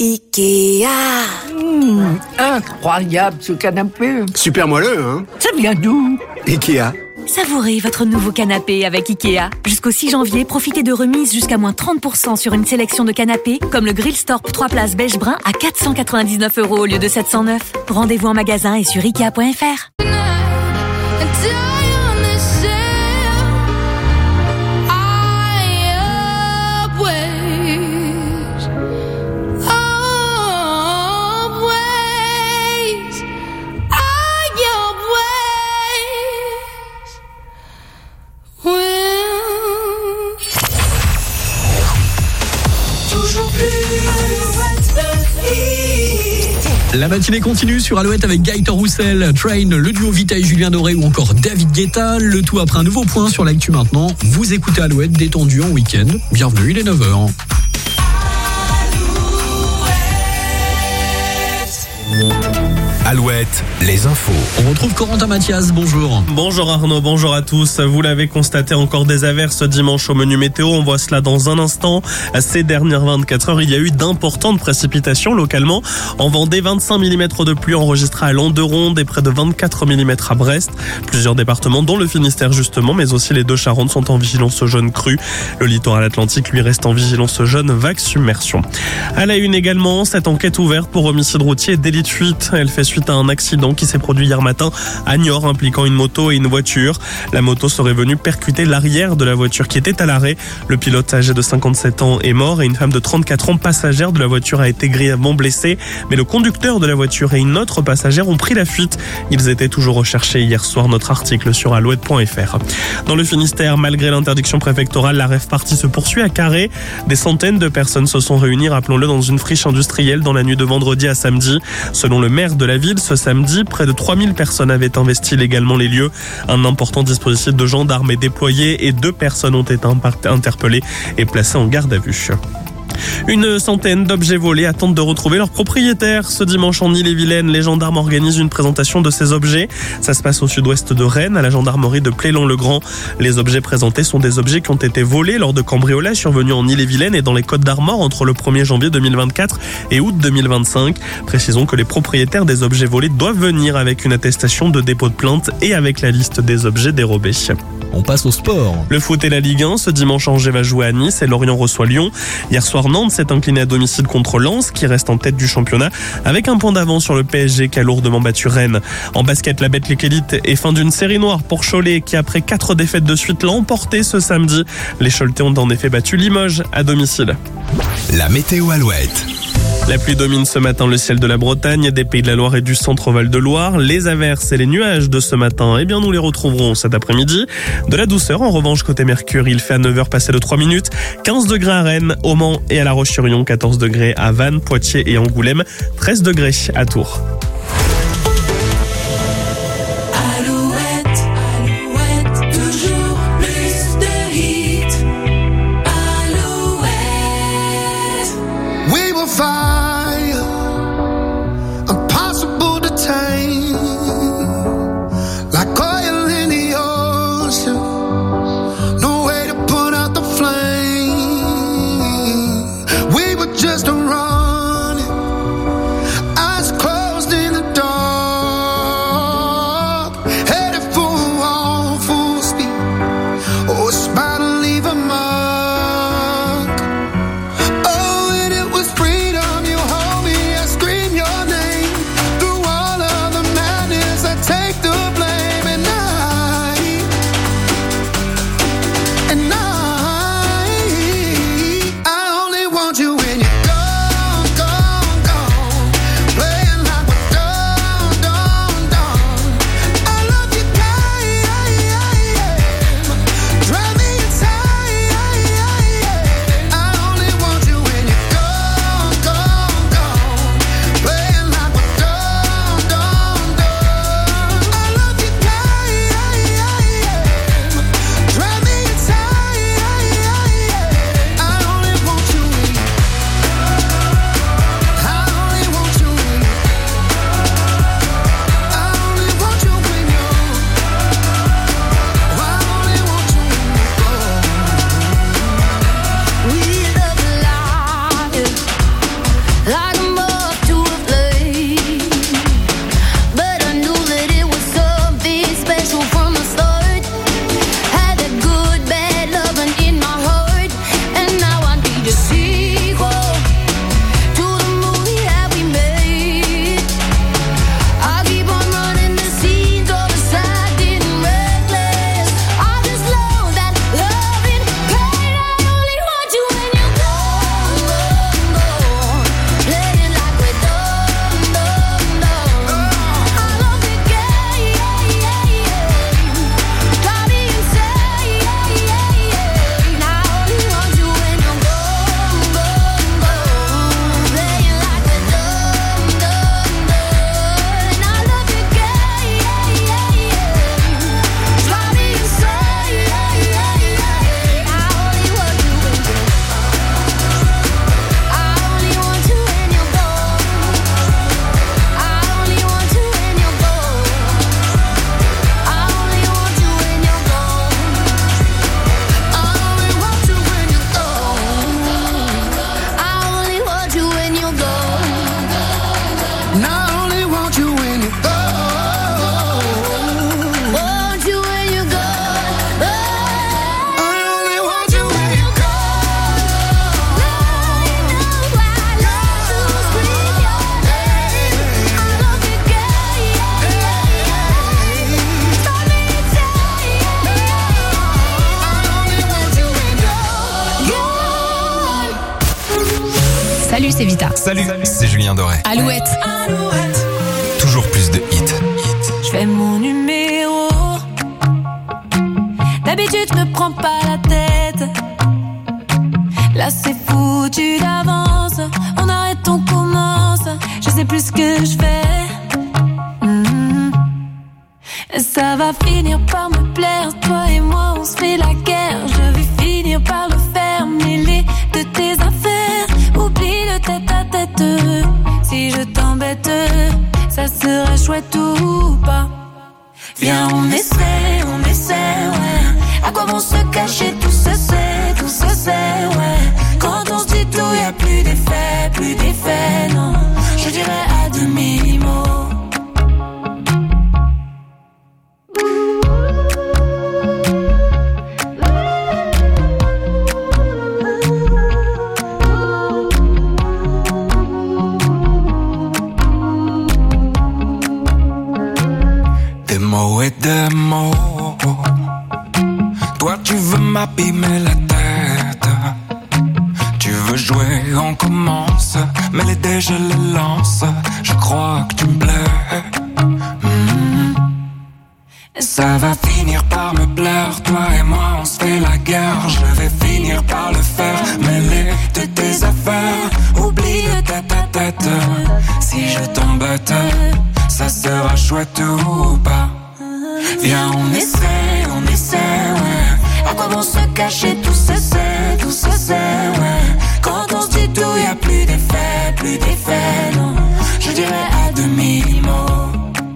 Ikea. Incroyable ce canapé. Super moelleux, hein? Ça vient d'où? Ikea. Savourez votre nouveau canapé avec Ikea. Jusqu'au 6 janvier, profitez de remises jusqu'à moins 30% sur une sélection de canapés, comme le Grillstorp 3 places beige brun à 499 € au lieu de 709. Rendez-vous en magasin et sur Ikea.fr. La matinée continue sur Alouette avec Gaëtan Roussel, Train, le duo Vita et Julien Doré ou encore David Guetta. Le tout après un nouveau point sur l'actu maintenant. Vous écoutez Alouette détendu en week-end. Bienvenue, il est 9h. Alouette, les infos. On retrouve Corentin Mathias, bonjour. Bonjour Arnaud, bonjour à tous. Vous l'avez constaté, encore des averses dimanche au menu météo. On voit cela dans un instant. Ces dernières 24 heures, il y a eu d'importantes précipitations localement. En Vendée, 25 mm de pluie enregistrés à Landeronde et près de 24 mm à Brest. Plusieurs départements, dont le Finistère justement, mais aussi les Deux-Charentes sont en vigilance jaune crue. Le littoral atlantique, lui, reste en vigilance jaune vague submersion. À la une également, cette enquête ouverte pour homicide routier et délit de fuite. Elle fait suite à un accident qui s'est produit hier matin à Niort, impliquant une moto et une voiture. La moto serait venue percuter l'arrière de la voiture qui était à l'arrêt. Le pilote âgé de 57 ans est mort et une femme de 34 ans, passagère de la voiture, a été grièvement blessée. Mais le conducteur de la voiture et une autre passagère ont pris la fuite. Ils étaient toujours recherchés hier soir. Notre article sur alouette.fr. Dans le Finistère, malgré l'interdiction préfectorale, la rave party se poursuit à Carré. Des centaines de personnes se sont réunies, rappelons-le, dans une friche industrielle dans la nuit de vendredi à samedi. Selon le maire de la ville, ce samedi, près de 3000 personnes avaient investi légalement les lieux. Un important dispositif de gendarmes est déployé et 2 personnes ont été interpellées et placées en garde à vue. Une centaine d'objets volés attendent de retrouver leurs propriétaires. Ce dimanche en Ille-et-Vilaine, les gendarmes organisent une présentation de ces objets. Ça se passe au sud-ouest de Rennes, à la gendarmerie de Plélan-le-Grand. Les objets présentés sont des objets qui ont été volés lors de cambriolages survenus en Ille-et-Vilaine et dans les Côtes-d'Armor entre le 1er janvier 2024 et août 2025. Précisons que les propriétaires des objets volés doivent venir avec une attestation de dépôt de plainte et avec la liste des objets dérobés. On passe au sport. Le foot et la Ligue 1. Ce dimanche, Angers va jouer à Nice et Lorient reçoit Lyon. Hier soir, Nantes s'est incliné à domicile contre Lens, qui reste en tête du championnat, avec un point d'avance sur le PSG qui a lourdement battu Rennes. En basket, la Betclic Elite est fin d'une série noire pour Cholet, qui après 4 défaites de suite l'a emporté ce samedi. Les Choletais ont en effet battu Limoges à domicile. La météo Alouette. La pluie domine ce matin le ciel de la Bretagne, des Pays de la Loire et du centre-Val de Loire. Les averses et les nuages de ce matin, eh bien nous les retrouverons cet après-midi. De la douceur en revanche côté Mercure, il fait à 9h passé de 3 minutes. 15 degrés à Rennes, au Mans et à La Roche-sur-Yon, 14 degrés à Vannes, Poitiers et Angoulême, 13 degrés à Tours. Leave a mark. Oh, and it was freedom you Salut, c'est Julien Doré. Alouette. Toujours plus de hits. Je fais mon numéro. D'habitude, je me prends pas la tête. Là, c'est foutu d'avance. On arrête, on commence. Je sais plus ce que je fais. Ça va finir par me plaire. Toi et moi, on se fait la guerre. Je vais finir par le faire. Mêler de tes affaires. Oublie le tête-à-tête. Si je t'embête, ça sera chouette ou pas. Viens, on essaie, ouais. À quoi vont se cacher tout ça, c'est, ouais. Quand on se dit tout, y'a plus d'effet, non. Je dirais à demi-mot. Des mots et des mots. Toi tu veux m'abîmer la tête. Tu veux jouer, on commence. Mais les dés je les lance. Je crois que tu me plais. Ça va finir par me plaire. Toi et moi on se fait la guerre. Je vais finir par le faire. Mêler de tes affaires. Oublie le tête-à-tête. Si je t'embête, ça sera chouette ou pas. Viens, on essaie, ouais. À quoi vont se cacher tout ça, c'est, ouais. Quand on se dit tout, y'a plus d'effet, non. Je dirais à demi-mot.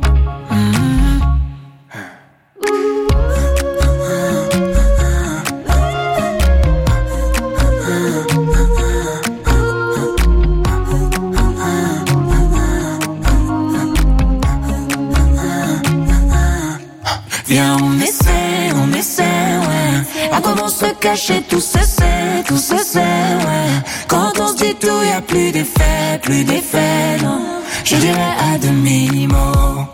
Viens, on essaie, ouais. À quoi vont se cacher tout ça, c'est, ouais. Quand on se dit tout, y'a plus d'effet, non. Je dirais à demi-mot.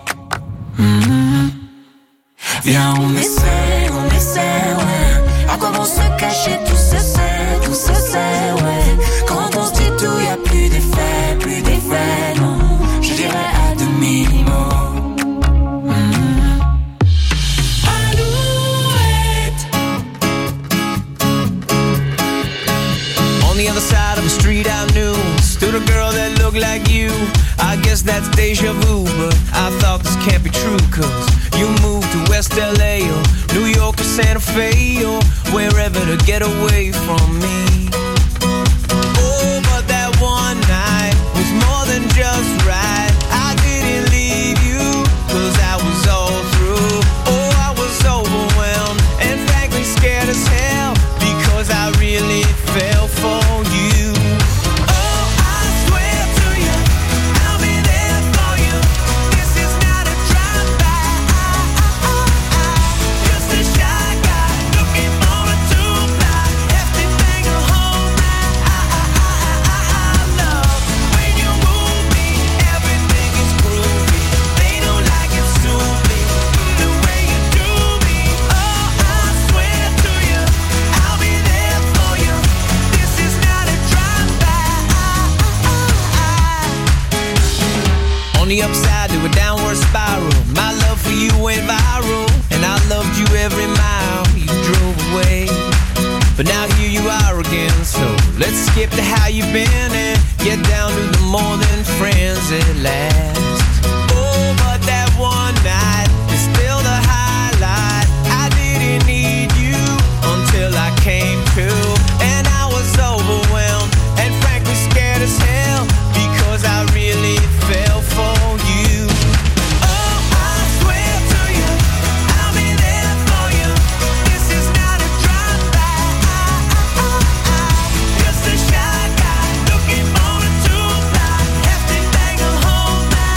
Viens, on essaie, ouais. À quoi vont se cacher tout ça, c'est, ouais. Quand on se dit tout, y'a plus d'effet, non. Je dirais à demi-mot. On the other side of the street I knew stood a girl that looked like you. I guess that's deja vu, but I thought this can't be true. Cause you moved to West LA or New York or Santa Fe or wherever to get away from me. Oh, but that one night was more than just right. I didn't leave you cause I was all through. Oh, I was overwhelmed and frankly scared as hell because I really fell for you. Oh, I swear to you, I'll be there for you. This is not a drive-by. Just a shy guy looking for a two-fly. Hefty thing, a whole ride. I love when you move me. Everything is groovy. They don't like it soon-y the way you do me. Oh, I swear to you, I'll be there for you. This is not a drive-by. On the upside to a downward spiral, my love for you went viral, and I loved you every mile you drove away. But now here you are again, so let's skip to how you've been and get down to the more than friends at last. Oh, but that one night is still the highlight. I didn't need you until I came to, and I was overwhelmed and frankly scared as hell because I really fell for you. Oh, I swear to you, I'll be there for you. This is not a drive-by. Just a shy guy looking for a two-fly. Hefty thing, a whole night.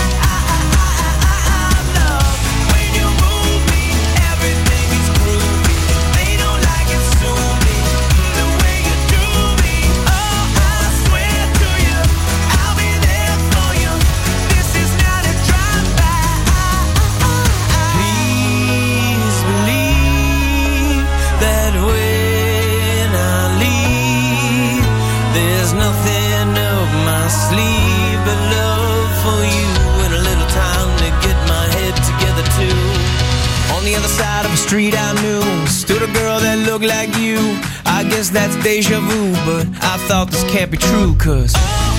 street I knew stood a girl that looked like you. I guess that's deja vu, but I thought this can't be true, 'cause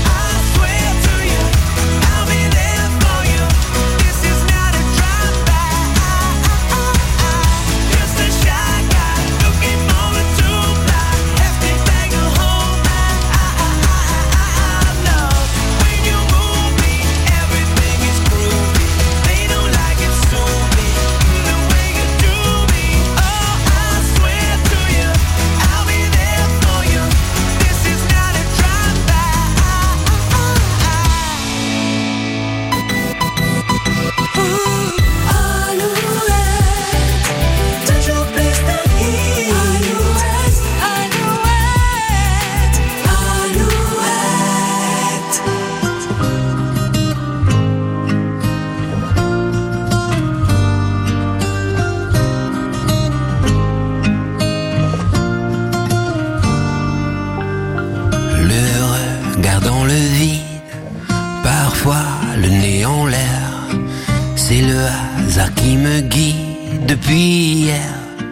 qui me guide depuis hier.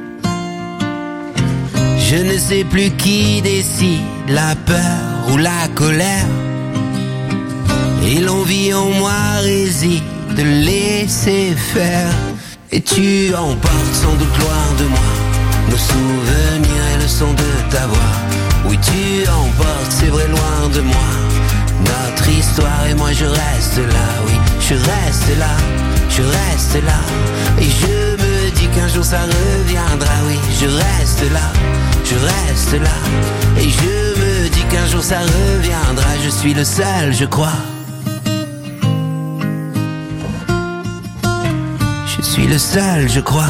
Je ne sais plus qui décide, la peur ou la colère. Et l'envie en moi réside de laisser faire. Et tu emportes sans doute loin de moi nos souvenirs et le son de ta voix. Oui, tu emportes, c'est vrai, loin de moi notre histoire, et moi je reste là. Oui, je reste là, je reste là. Et je me dis qu'un jour ça reviendra. Oui, je reste là, je reste là. Et je me dis qu'un jour ça reviendra. Je suis le seul, je crois. Je suis le seul, je crois.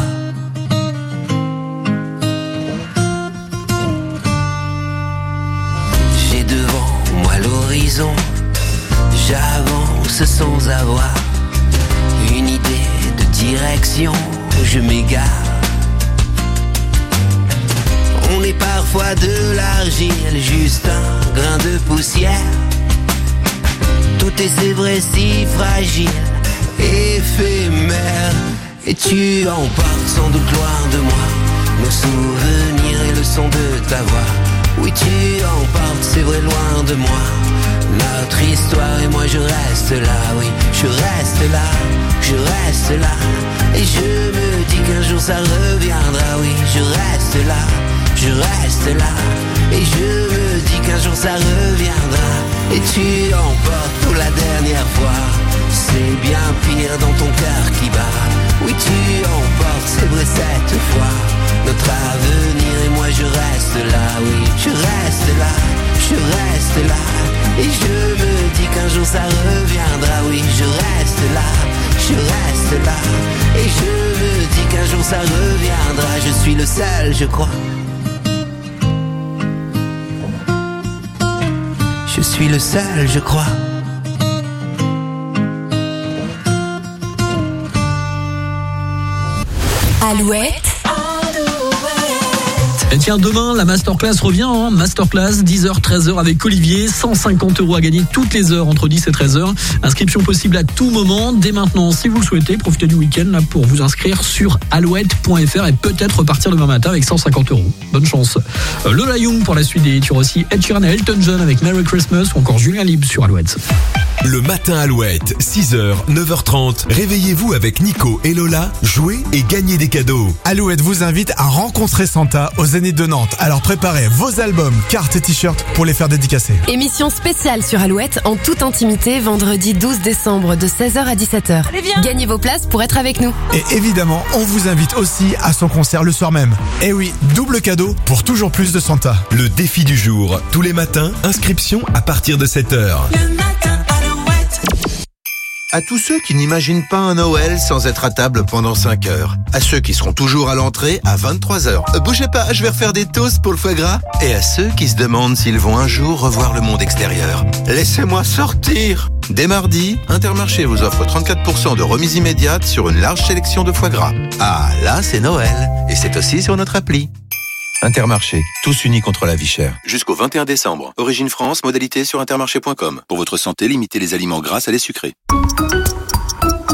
J'ai devant moi l'horizon. J'avance sans avoir une idée de direction où je m'égare. On est parfois de l'argile, juste un grain de poussière. Tout est, c'est vrai, si fragile, éphémère. Et tu emportes sans doute loin de moi nos souvenirs et le son de ta voix. Oui, tu emportes, c'est vrai, loin de moi notre histoire, et moi je reste là. Oui, je reste là, je reste là. Et je me dis qu'un jour ça reviendra. Oui, je reste là, je reste là. Et je me dis qu'un jour ça reviendra. Et tu emportes pour la dernière fois. C'est bien pire dans ton cœur qui bat. Oui, tu emportes, c'est vrai, cette fois notre avenir, et moi je reste là. Oui, je reste là, je reste là. Et je me dis qu'un jour ça reviendra. Oui, je reste là, je reste là. Et je me dis qu'un jour ça reviendra. Je suis le seul, je crois. Je suis le seul, je crois. Alouette. Et tiens, demain, la masterclass revient, hein. Masterclass, 10h, 13h avec Olivier. 150 € à gagner toutes les heures entre 10 et 13h. Inscription possible à tout moment. Dès maintenant, si vous le souhaitez, profitez du week-end là, pour vous inscrire sur alouette.fr et peut-être repartir demain matin avec 150 €. Bonne chance. Lola Young pour la suite des tirs aussi. Ed Sheeran et Elton John avec Merry Christmas ou encore Julien Libre sur Alouette. Le matin Alouette, 6h, 9h30. Réveillez-vous avec Nico et Lola, jouez et gagnez des cadeaux. Alouette vous invite à rencontrer Santa au Zénith de Nantes. Alors préparez vos albums, cartes et t-shirts pour les faire dédicacer. Émission spéciale sur Alouette en toute intimité vendredi 12 décembre de 16h à 17h. Allez, viens. Gagnez vos places pour être avec nous. Et évidemment, on vous invite aussi à son concert le soir même. Et oui, double cadeau pour toujours plus de Santa. Le défi du jour, tous les matins, inscription à partir de 7h. Le matin Alouette. À tous ceux qui n'imaginent pas un Noël sans être à table pendant 5 heures. À ceux qui seront toujours à l'entrée à 23h. Bougez pas, je vais refaire des toasts pour le foie gras. Et à ceux qui se demandent s'ils vont un jour revoir le monde extérieur. Laissez-moi sortir. Dès mardi, Intermarché vous offre 34% de remise immédiate sur une large sélection de foie gras. Ah, là, c'est Noël. Et c'est aussi sur notre appli. Intermarché, tous unis contre la vie chère. Jusqu'au 21 décembre. Origine France, modalité sur intermarché.com. Pour votre santé, limitez les aliments gras, salés, sucrés.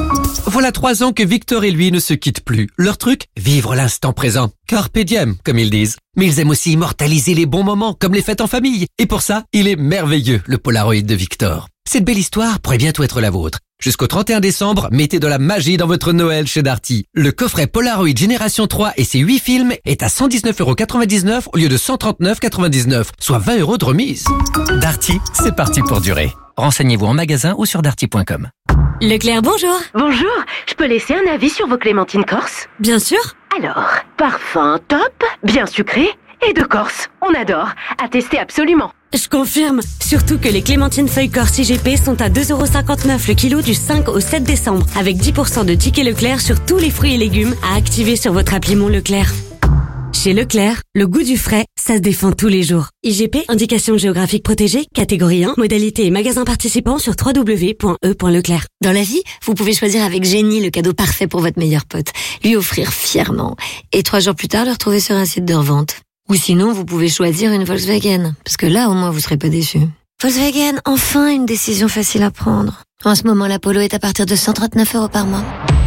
Voilà 3 ans que Victor et lui ne se quittent plus. Leur truc, vivre l'instant présent. Carpe diem, comme ils disent. Mais ils aiment aussi immortaliser les bons moments, comme les fêtes en famille. Et pour ça, il est merveilleux, le Polaroid de Victor. Cette belle histoire pourrait bientôt être la vôtre. Jusqu'au 31 décembre, mettez de la magie dans votre Noël chez Darty. Le coffret Polaroid Génération 3 et ses 8 films est à 119,99€ au lieu de 139,99€, soit 20€ de remise. Darty, c'est parti pour durer. Renseignez-vous en magasin ou sur darty.com. Leclerc, bonjour. Bonjour, je peux laisser un avis sur vos clémentines corse? Bien sûr. Alors, parfum top, bien sucré et de Corse. On adore. À tester absolument. Je confirme. Surtout que les clémentines feuilles corse IGP sont à 2,59€ le kilo du 5 au 7 décembre. Avec 10% de tickets Leclerc sur tous les fruits et légumes à activer sur votre appli Mon Leclerc. Chez Leclerc, le goût du frais, ça se défend tous les jours. IGP, indication géographique protégée, catégorie 1, modalité et magasin participant sur www.e.leclerc. Dans la vie, vous pouvez choisir avec génie le cadeau parfait pour votre meilleur pote, lui offrir fièrement, et 3 jours plus tard le retrouver sur un site de revente. Ou sinon, vous pouvez choisir une Volkswagen, parce que là, au moins, vous serez pas déçus. Volkswagen, enfin une décision facile à prendre. En ce moment, la Polo est à partir de 139€ par mois.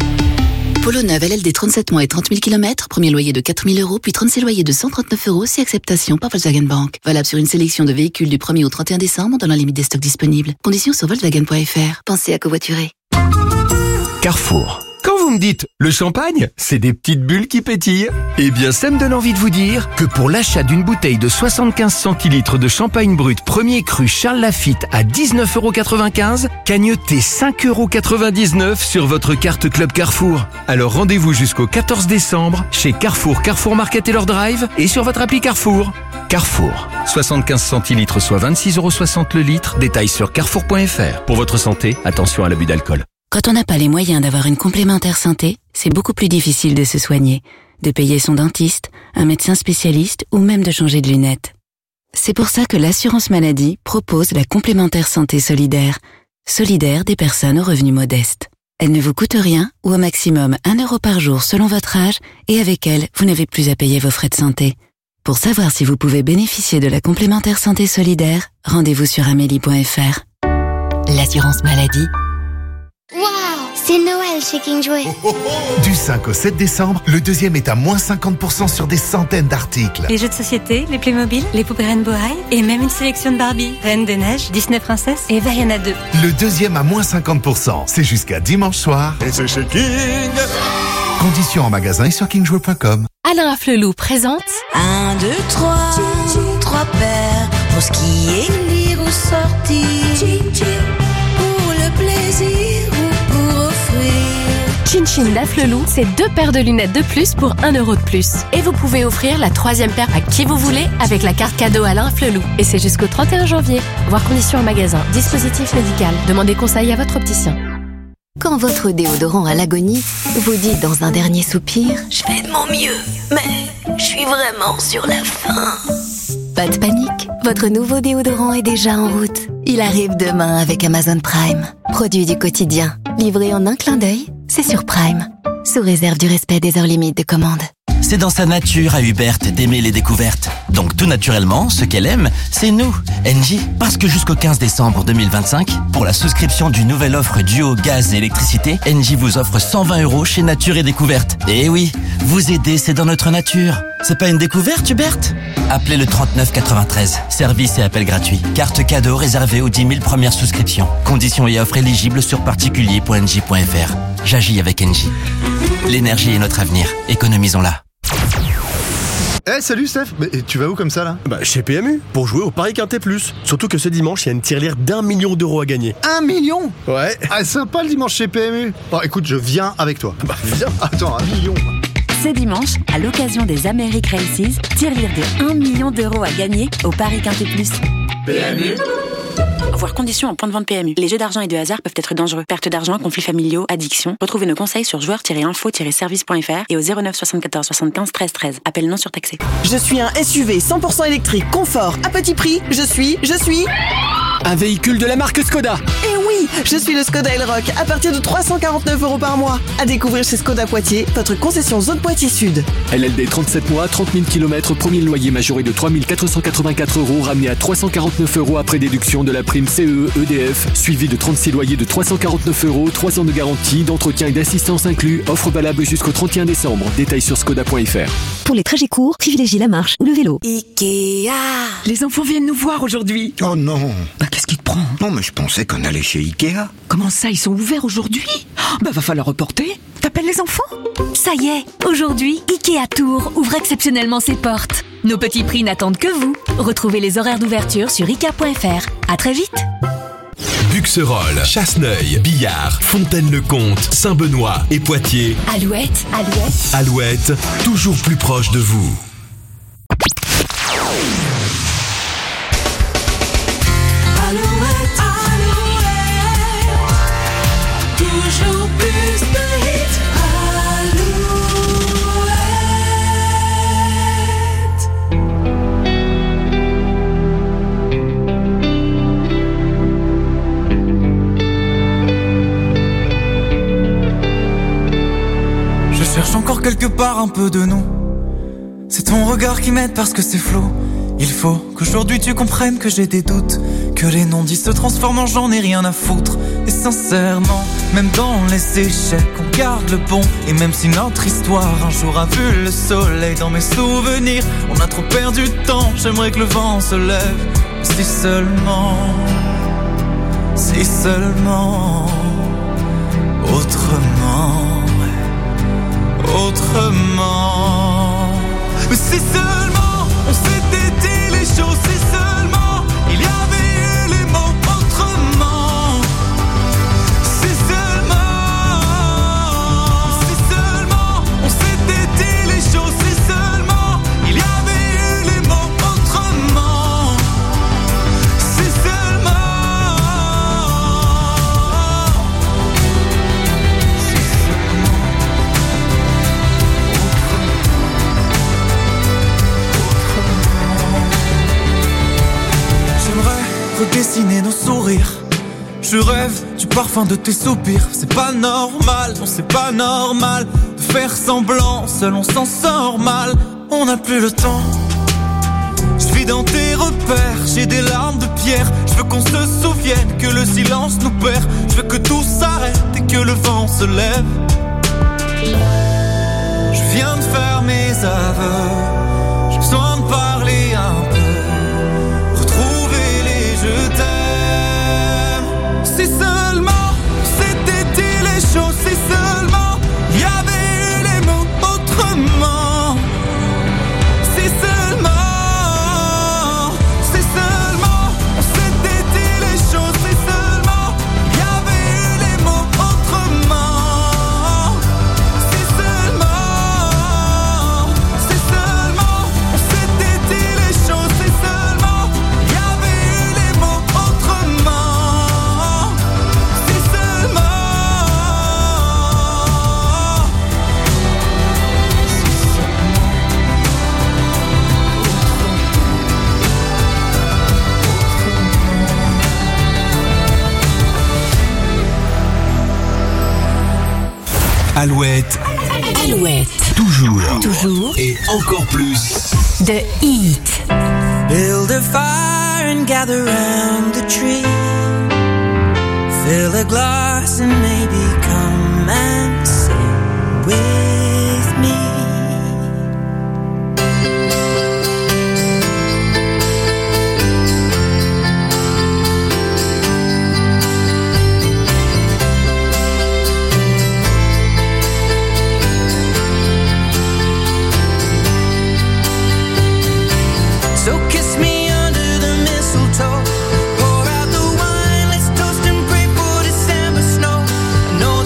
Polo neuve LLD 37 mois et 30 000 km, premier loyer de 4 000 €, puis 36 loyers de 139€ si acceptation par Volkswagen Bank. Valable sur une sélection de véhicules du 1er au 31 décembre dans la limite des stocks disponibles. Conditions sur volkswagen.fr. Pensez à covoiturer. Carrefour. Quand vous me dites le champagne, c'est des petites bulles qui pétillent. Eh bien, ça me donne envie de vous dire que pour l'achat d'une bouteille de 75 centilitres de champagne brut premier cru Charles Lafite à 19,95€, cagnotez 5,99€ sur votre carte Club Carrefour. Alors rendez-vous jusqu'au 14 décembre chez Carrefour, Carrefour Market et leur drive et sur votre appli Carrefour. Carrefour. 75 centilitres soit 26,60€ le litre. Détails sur carrefour.fr. Pour votre santé, attention à l'abus d'alcool. Quand on n'a pas les moyens d'avoir une complémentaire santé, c'est beaucoup plus difficile de se soigner, de payer son dentiste, un médecin spécialiste ou même de changer de lunettes. C'est pour ça que l'assurance maladie propose la complémentaire santé solidaire. Solidaire des personnes aux revenus modestes. Elle ne vous coûte rien ou au maximum 1€ par jour selon votre âge et avec elle, vous n'avez plus à payer vos frais de santé. Pour savoir si vous pouvez bénéficier de la complémentaire santé solidaire, rendez-vous sur amélie.fr. L'assurance maladie. Waouh, c'est Noël chez King Jouet. Du 5 au 7 décembre, le deuxième est à moins 50% sur des centaines d'articles. Les jeux de société, les Playmobil, les poupées Rainbow High et même une sélection de Barbie, Reine des Neiges, Disney Princess et Vaiana 2. Le deuxième à moins 50%. C'est jusqu'à dimanche soir. Et c'est chez King. Conditions en magasin et sur kingjouet.com. Alain Afflelou présente 1, 2, 3, 3 paires pour ce qui est lire ou sortir. Pour le plaisir ou pour offrir. Chin Chin d'Afflelou, c'est 2 paires de lunettes de plus pour 1€ de plus. Et vous pouvez offrir la 3e paire à qui vous voulez avec la carte cadeau Alain Afflelou. Et c'est jusqu'au 31 janvier. Voir conditions en magasin. Dispositif médical. Demandez conseil à votre opticien. Quand votre déodorant à l'agonie, vous dites dans un dernier soupir « Je fais de mon mieux, mais je suis vraiment sur la fin. » Pas de panique, votre nouveau déodorant est déjà en route. Il arrive demain avec Amazon Prime. Produit du quotidien, livré en un clin d'œil, c'est sur Prime. Sous réserve du respect des heures limites de commande. C'est dans sa nature à Hubert d'aimer les découvertes. Donc tout naturellement, ce qu'elle aime, c'est nous, Engie. Parce que jusqu'au 15 décembre 2025, pour la souscription d'une nouvelle offre duo gaz et électricité, Engie vous offre 120€ chez Nature et Découverte. Et oui, vous aider, c'est dans notre nature. C'est pas une découverte, Hubert? Appelez le 3993. Service et appel gratuit. Carte cadeau réservée aux 10 000 premières souscriptions. Conditions et offres éligibles sur particulier.engie.fr. J'agis avec Engie. L'énergie est notre avenir. Économisons-la. Eh salut Steph, mais tu vas où comme ça là? Bah chez PMU, pour jouer au Paris Quintet Plus. Surtout que ce dimanche, il y a une tirelire d'1 million d'euros à gagner. 1 million? Ouais. Ah sympa le dimanche chez PMU. Bon écoute, je viens avec toi. Bah viens. Attends, 1 million. Ce dimanche, à l'occasion des Americ Races, tirelire de 1 million d'euros à gagner au Paris Quintet Plus. PMU. Voir conditions en point de vente PMU. Les jeux d'argent et de hasard peuvent être dangereux. Perte d'argent, conflits familiaux, addiction. Retrouvez nos conseils sur joueurs-info-service.fr et au 09 74 75 13 13. Appel non surtaxé. Je suis un SUV 100% électrique, confort, à petit prix. Je suis... un véhicule de la marque Skoda. Et oui, je suis le Skoda Elroq à partir de 349 € par mois. À découvrir chez Skoda Poitiers, votre concession zone Poitiers Sud. LLD 37 mois, 30 000 km, premier loyer majoré de 3 484 €, ramené à 349 € après déduction de la prime CE EDF, suivi de 36 loyers de 349 €, 3 ans de garantie, d'entretien et d'assistance inclus. Offre valable jusqu'au 31 décembre. Détails sur skoda.fr. Pour les trajets courts, privilégiez la marche ou le vélo. Ikea. Les enfants viennent nous voir aujourd'hui. Oh non. Bah qu'est-ce qui te prend? Non mais je pensais qu'on allait chez Ikea. Comment ça, ils sont ouverts aujourd'hui? Bah va falloir reporter. T'appelles les enfants? Ça y est, aujourd'hui, Ikea Tours ouvre exceptionnellement ses portes. Nos petits prix n'attendent que vous. Retrouvez les horaires d'ouverture sur ikea.fr. À très vite. Buxerolles, Chasseneuil, Billard, Fontaine-le-Comte, Saint-Benoît et Poitiers. Alouette. Alouette, toujours plus proche de vous. Alouette, toujours plus de hits. Je cherche encore quelque part un peu de nous. C'est ton regard qui m'aide parce que c'est flou. Il faut qu'aujourd'hui tu comprennes que j'ai des doutes, que les non-dits se transforment en j'en ai rien à foutre. Et sincèrement, même dans les échecs, on garde le bon. Et même si notre histoire un jour a vu le soleil, dans mes souvenirs, on a trop perdu de temps. J'aimerais que le vent se lève. Si seulement autrement. Mais si seulement on s'était dit les choses, si seulement il y avait eu les mots autrement. Si seulement on s'était dit les choses, si seulement il y avait eu les mots autrement. Si redessiner nos sourires. Je rêve du parfum de tes soupirs. C'est pas normal, non c'est pas normal de faire semblant, seul on s'en sort mal. On n'a plus le temps. Je vis dans tes repères, j'ai des larmes de pierre. Je veux qu'on se souvienne que le silence nous perd. Je veux que tout s'arrête et que le vent se lève. Je viens de faire mes aveux. J'ai besoin de parler un peu. Je t'aime. Si seulement c'était dit les choses, si seulement il y avait eu les mots autrement. Si seulement on s'était dit les choses, si seulement il y avait eu les mots autrement. Si seulement on s'était dit les choses, si seulement il y avait eu les mots autrement. Si seulement. Alouette. Toujours. Et encore plus. The Heat. Build a fire and gather round the tree. Fill a glass and maybe come and sing with me. So kiss me under the mistletoe. Pour out the wine, let's toast and pray for December snow. I know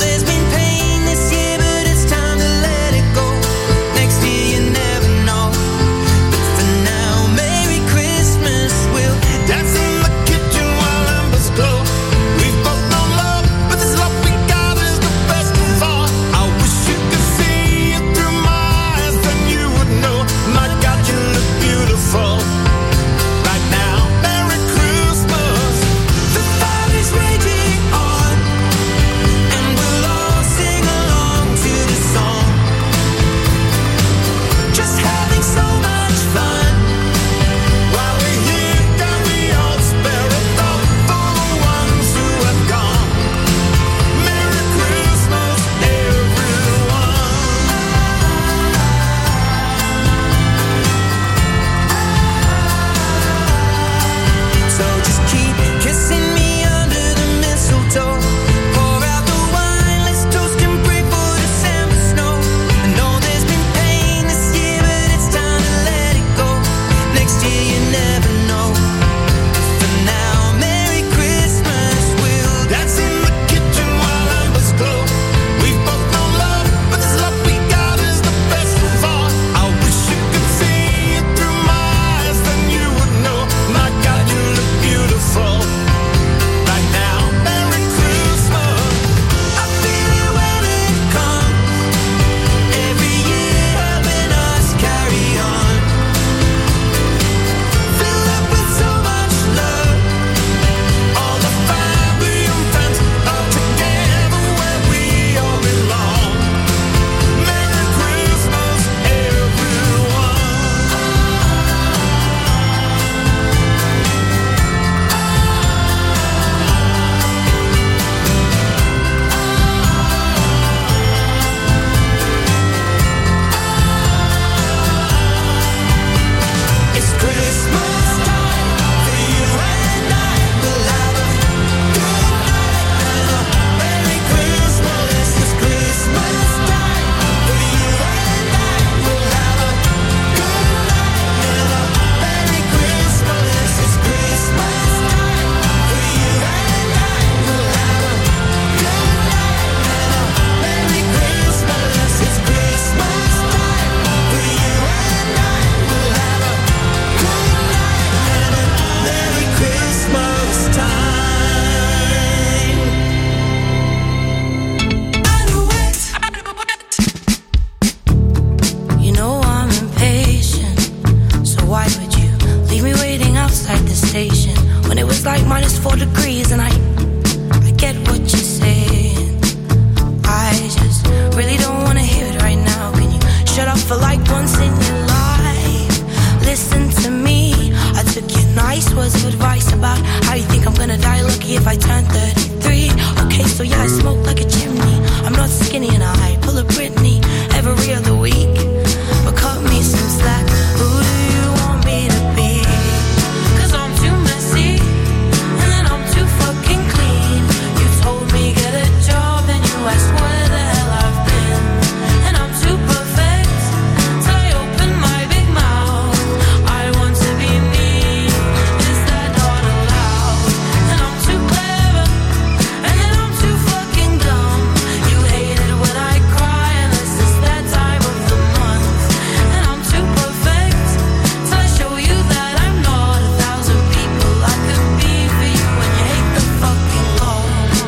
so yeah, I smoke like a chimney. I'm not skinny and I pull a Britney every other week. But cut me some slack, who do you want me to be? Cause I'm too messy, and then I'm too fucking clean. You told me get a job, then you asked where the hell I've been. And I'm too perfect, till I open my big mouth. I want to be me, is that not allowed? And I'm too clever, and then I'm too fucking dumb. You hate it when I cry, unless it's that time of the month. And I'm too perfect, till I show you that I'm not 1,000 people I could be for you. And you hate the fucking law.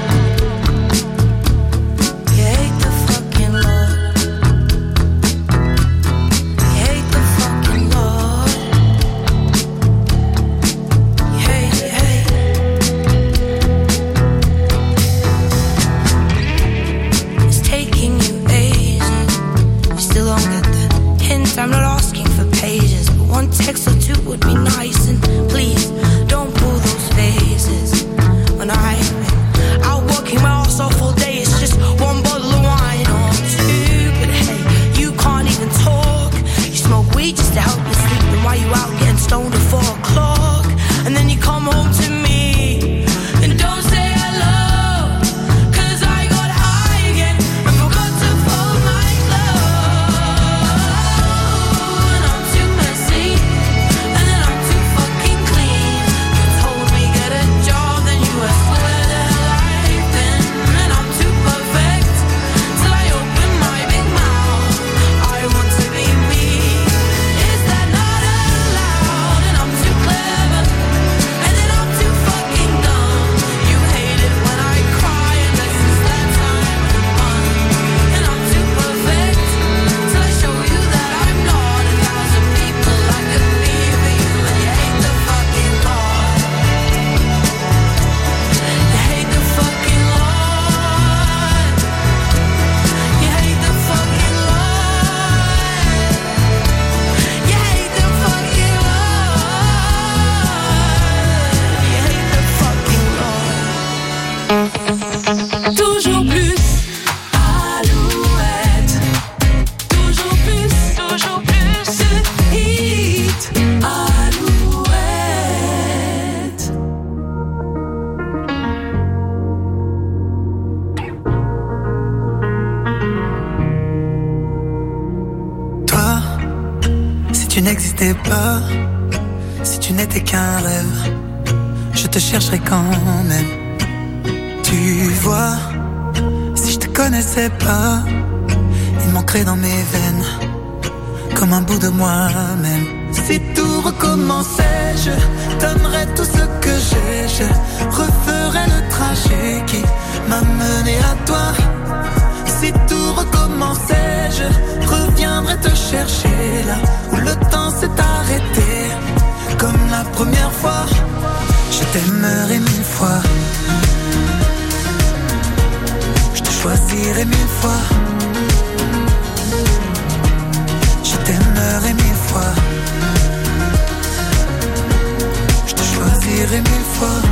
You hate the fucking law. You hate the fucking law. You hate, you hate. It's taking you ages. You still don't get the hint. I'm not asking for pages, but one text or two would be nice. And please don't pull those faces. When I've been out working my ass off all day, it's just one bottle of wine or two. But hey, you can't even talk. You smoke weed just to help you sleep. Then why you out getting stoned at 4 o'clock? And then you come home to me and don't say hello. Cause I got high again and forgot to fold my clothes. And I'm too messy, and then I'm too fucking clean. You told me get a job, then you asked where the hell I've been. And I'm too perfect, till I open my big mouth. I want to be me, is that not allowed? And I'm too clever, and then I'm too fucking dumb. You hate it when I cry, unless it's that time of the month. And I'm too perfect, till I show you that I'm not 1,000 people I could be for you. And you hate the fucking law. You hate the fucking law. You hate the fucking law. You hate the fucking law. You hate the fucking law. Toujours plus. Alouette. Toujours plus. Toujours plus. Hit. Alouette. Toi, si tu n'existais pas, si tu n'étais qu'un rêve, je te chercherais quand même. Tu vois, si je te connaissais pas, il manquerait dans mes veines comme un bout de moi-même. Si tout recommençait, je donnerais tout ce que j'ai. Je referais le trajet qui m'a mené à toi. Si tout recommençait, je reviendrais te chercher là où le temps s'est arrêté. Comme la première fois, je t'aimerais 1000 fois. Je te choisirais 1000 fois. Je t'aimerais 1000 fois. Je te choisirais 1000 fois.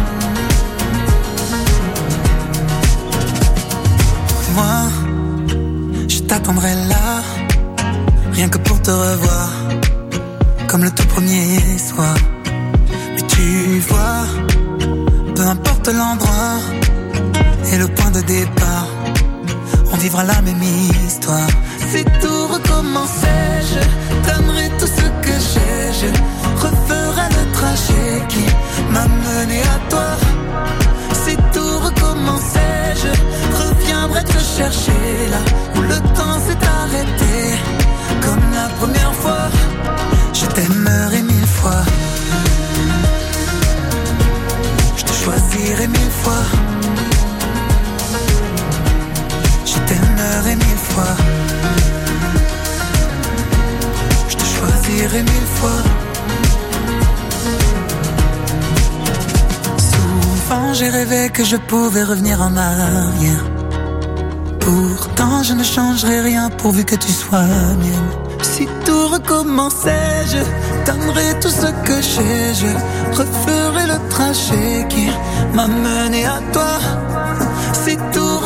Moi, je t'attendrai là, rien que pour te revoir, comme le tout premier soir. Mais tu vois, peu importe l'endroit et le point de départ, on vivra la même histoire. Si tout recommençait, je donnerais tout ce que j'ai. Je referais le trajet qui m'a mené à toi. Si tout recommençait, je reviendrais te chercher là où le temps s'est arrêté. Comme la première fois, je t'aimerais 1000 fois. Je te choisirais 1000 fois. Je t'aimerais 1000 fois. Je te choisirais 1000 fois. Souvent j'ai rêvé que je pouvais revenir en arrière. Pourtant je ne changerai rien pourvu que tu sois mienne. Si tout recommençait, je donnerais tout ce que j'ai. Je referais le trajet qui m'a mené à toi. Si tout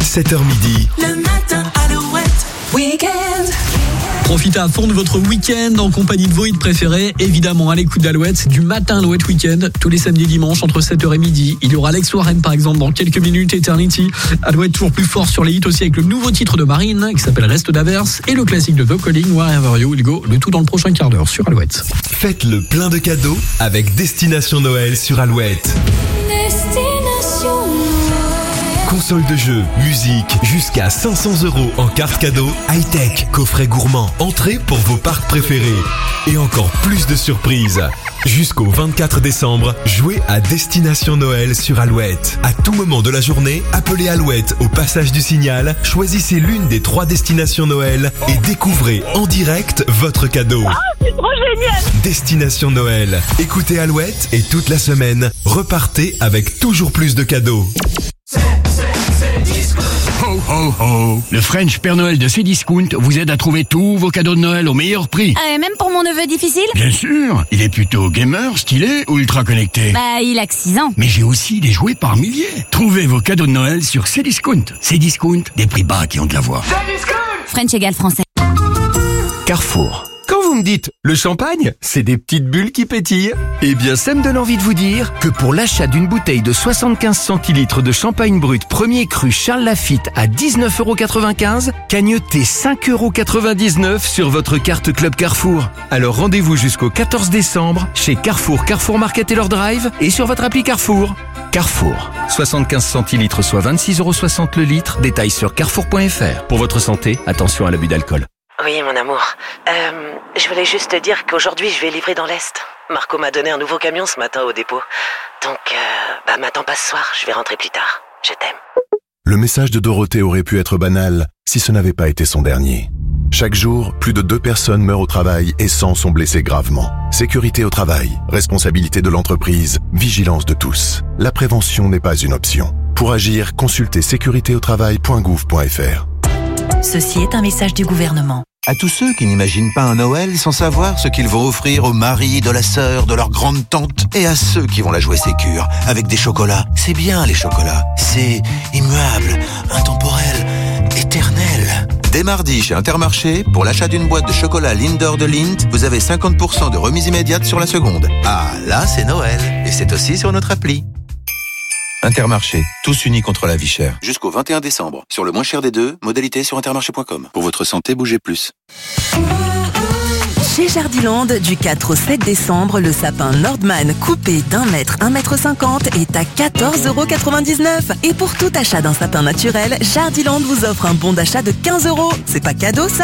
7h midi. Le matin Alouette Week-end. Profitez à fond de votre week-end en compagnie de vos hits préférés, évidemment à l'écoute d'Alouette, du matin Alouette Week-end, tous les samedis et dimanches entre 7h et midi. Il y aura Alex Warren par exemple dans quelques minutes, Eternity. Alouette toujours plus fort sur les hits aussi avec le nouveau titre de Marine qui s'appelle Reste d'Averse et le classique de The Calling, Wherever You Will Go, le tout dans le prochain quart d'heure sur Alouette. Faites le plein de cadeaux avec Destination Noël sur Alouette. Console de jeux, musique, jusqu'à 500 € en carte cadeau, high-tech, coffret gourmand, entrée pour vos parcs préférés. Et encore plus de surprises. Jusqu'au 24 décembre, jouez à Destination Noël sur Alouette. À tout moment de la journée, appelez Alouette au passage du signal, choisissez l'une des 3 destinations Noël et découvrez en direct votre cadeau. Ah, c'est trop génial! Destination Noël. Écoutez Alouette et toute la semaine, repartez avec toujours plus de cadeaux. Ho ho ho! Le French Père Noël de Cdiscount vous aide à trouver tous vos cadeaux de Noël au meilleur prix. Même pour mon neveu difficile? Bien sûr! Il est plutôt gamer, stylé ou ultra connecté? Il a que 6 ans. Mais j'ai aussi des jouets par milliers. Trouvez vos cadeaux de Noël sur Cdiscount. Cdiscount, des prix bas qui ont de la voix. French égale français. Carrefour. Quand vous me dites le champagne, c'est des petites bulles qui pétillent, eh bien ça me donne envie de vous dire que pour l'achat d'une bouteille de 75 centilitres de champagne brut premier cru Charles Lafite à 19,95 €, cagnotez 5,99 € sur votre carte Club Carrefour. Alors rendez-vous jusqu'au 14 décembre chez Carrefour, Carrefour Market et leur drive et sur votre appli Carrefour. Carrefour, 75 centilitres soit 26,60 € le litre, détail sur carrefour.fr. Pour votre santé, attention à l'abus d'alcool. Oui, mon amour. Je voulais juste te dire qu'aujourd'hui, je vais livrer dans l'Est. Marco m'a donné un nouveau camion ce matin au dépôt. Donc, m'attends pas ce soir, je vais rentrer plus tard. Je t'aime. Le message de Dorothée aurait pu être banal si ce n'avait pas été son dernier. Chaque jour, plus de 2 personnes meurent au travail et 100 sont blessées gravement. Sécurité au travail, responsabilité de l'entreprise, vigilance de tous. La prévention n'est pas une option. Pour agir, consultez sécuritéautravail.gouv.fr. Ceci est un message du gouvernement. À tous ceux qui n'imaginent pas un Noël sans savoir ce qu'ils vont offrir au mari, de la sœur, de leur grande tante, et à ceux qui vont la jouer sécure avec des chocolats. C'est bien les chocolats, c'est immuable, intemporel, éternel. Dès mardi chez Intermarché, pour l'achat d'une boîte de chocolat Lindor de Lindt, vous avez 50% de remise immédiate sur la seconde. Ah, là c'est Noël, et c'est aussi sur notre appli. Intermarché, tous unis contre la vie chère. Jusqu'au 21 décembre. Sur le moins cher des deux, modalité sur intermarché.com. Pour votre santé, bougez plus. Chez Jardiland, du 4 au 7 décembre, le sapin Nordman coupé d'1 mètre, 1,50 m est à 14,99 €. Et pour tout achat d'un sapin naturel, Jardiland vous offre un bon d'achat de 15 €. C'est pas cadeau, ça?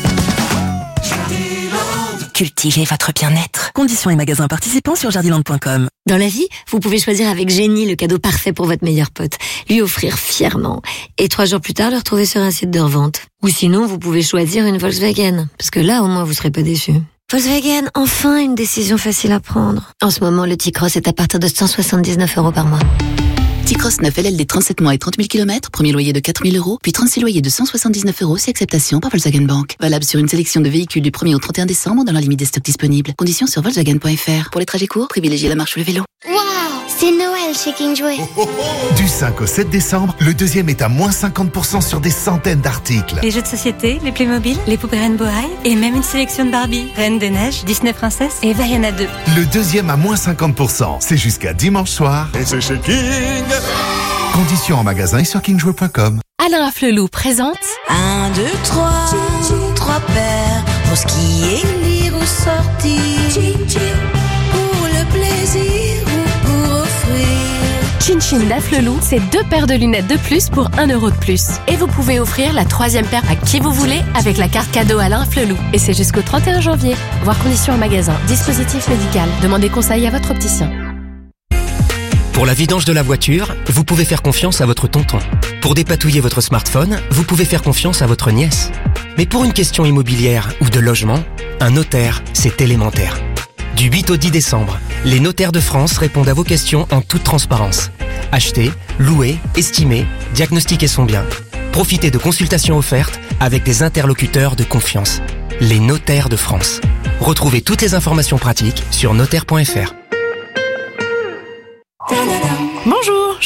Cultivez votre bien-être. Conditions et magasins participants sur jardiland.com. Dans la vie, vous pouvez choisir avec génie le cadeau parfait pour votre meilleur pote, lui offrir fièrement, et 3 jours plus tard le retrouver sur un site de revente. Ou sinon, vous pouvez choisir une Volkswagen, parce que là, au moins, vous serez pas déçus. Volkswagen, enfin une décision facile à prendre. En ce moment, le T-Cross est à partir de 179 € par mois. T-Cross 9 LLD 37 mois et 30 000 km, premier loyer de 4 000 €, puis 36 loyers de 179 € si acceptation par Volkswagen Bank. Valable sur une sélection de véhicules du 1er au 31 décembre dans la limite des stocks disponibles. Conditions sur Volkswagen.fr. Pour les trajets courts, privilégiez la marche ou le vélo. Waouh, c'est Noël chez King Jouet. Du 5 au 7 décembre, le deuxième est à moins 50% sur des centaines d'articles. Les jeux de société, les Playmobil, les poupées Rainbow High et même une sélection de Barbie, Reine des Neiges, Disney Princess et Vaiana 2. Le deuxième à moins 50%. C'est jusqu'à dimanche soir. Et c'est chez King. Conditions en magasin et sur kingjouet.com. Alain Flelou présente 1, 2, 3, 3 paires pour skier, lire ou sortir, pour le plaisir ou pour offrir. Chin Chin d'Afflelou, c'est 2 paires de lunettes de plus pour 1 € de plus. Et vous pouvez offrir la 3e paire à qui vous voulez avec la carte cadeau Alain Flelou. Et c'est jusqu'au 31 janvier. Voir conditions en magasin. Dispositif médical. Demandez conseil à votre opticien. Pour la vidange de la voiture, vous pouvez faire confiance à votre tonton. Pour dépatouiller votre smartphone, vous pouvez faire confiance à votre nièce. Mais pour une question immobilière ou de logement, un notaire, c'est élémentaire. Du 8 au 10 décembre, les notaires de France répondent à vos questions en toute transparence. Acheter, louer, estimer, diagnostiquer son bien. Profitez de consultations offertes avec des interlocuteurs de confiance. Les notaires de France. Retrouvez toutes les informations pratiques sur notaire.fr. Bonjour,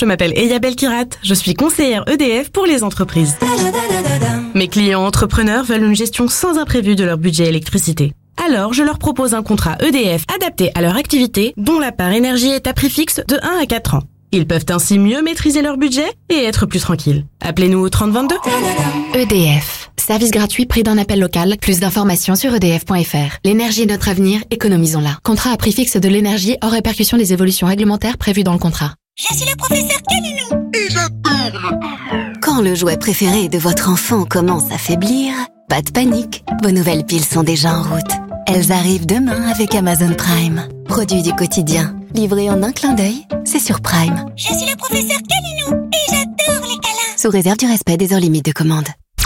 je m'appelle Eya Belkirat, je suis conseillère EDF pour les entreprises. Mes clients entrepreneurs veulent une gestion sans imprévu de leur budget électricité. Alors, je leur propose un contrat EDF adapté à leur activité, dont la part énergie est à prix fixe de 1 à 4 ans. Ils peuvent ainsi mieux maîtriser leur budget et être plus tranquilles. Appelez-nous au 3022. EDF. Service gratuit, prix d'un appel local. Plus d'informations sur edf.fr. L'énergie est notre avenir, économisons-la. Contrat à prix fixe de l'énergie hors répercussion des évolutions réglementaires prévues dans le contrat. Je suis le professeur Camino. Et j'adore. Quand le jouet préféré de votre enfant commence à faiblir, pas de panique. Vos nouvelles piles sont déjà en route. Elles arrivent demain avec Amazon Prime. Produit du quotidien. Livré en un clin d'œil, c'est sur Prime. Je suis le professeur Camino. Et j'adore les câlins. Sous réserve du respect des heures limites de commande.